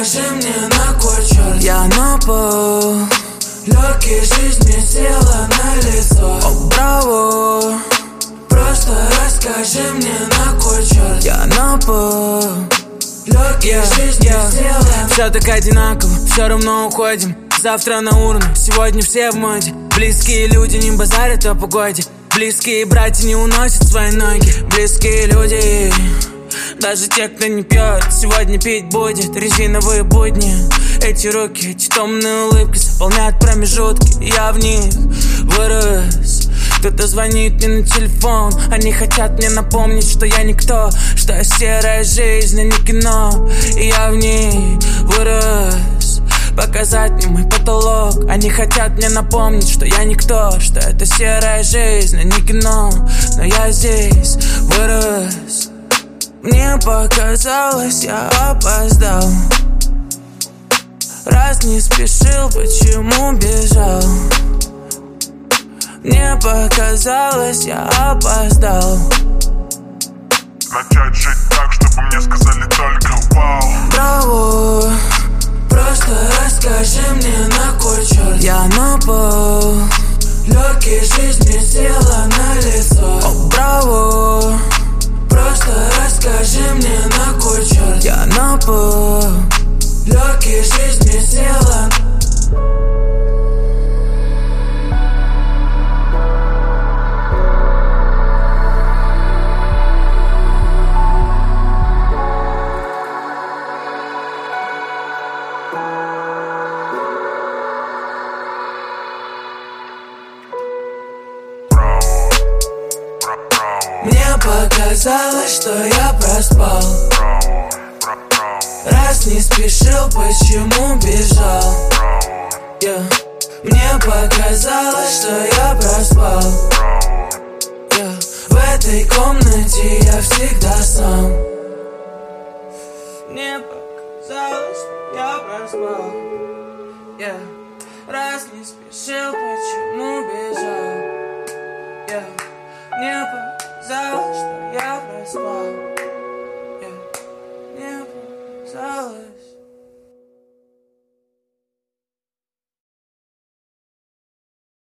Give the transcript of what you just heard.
Скажи мне, на кой черт я на пол? Легкий жизни села на лицо. О, браво. Просто расскажи мне, на кой черт я на пол? Легкий жизни села. Все так одинаково, все равно уходим. Завтра на урну, сегодня все в моде. Близкие люди не базарят о погоде. Близкие братья не уносят свои ноги. Близкие люди, даже те, кто не пьет, сегодня пить будет. Резиновые будни, эти руки, эти томные улыбки заполняют промежутки. Я в них вырос. Кто-то звонит мне на телефон. Они хотят мне напомнить, что я никто, что я серая жизнь, а не кино. И я в ней вырос. Показать мне мой потолок. Они хотят мне напомнить, что я никто, что это серая жизнь, а не кино. Но я здесь вырос. Мне показалось, я опоздал. Раз не спешил, почему бежал? Мне показалось, я опоздал. Начать жить так, чтобы мне сказали только вау. Браво. Просто расскажи мне, на кой черт я на пол? Легкий жизни села на лицо. О, браво. Просто расскажи мне, на кой черт я на пол? Легкий жизни села. Мне показалось, что я проспал. Раз не спешил, почему бежал? Мне показалось, что я проспал. В этой комнате я всегда сам. Мне показалось, что я проспал. Раз не спешил, почему бежал? Мне показалось, что я проспал.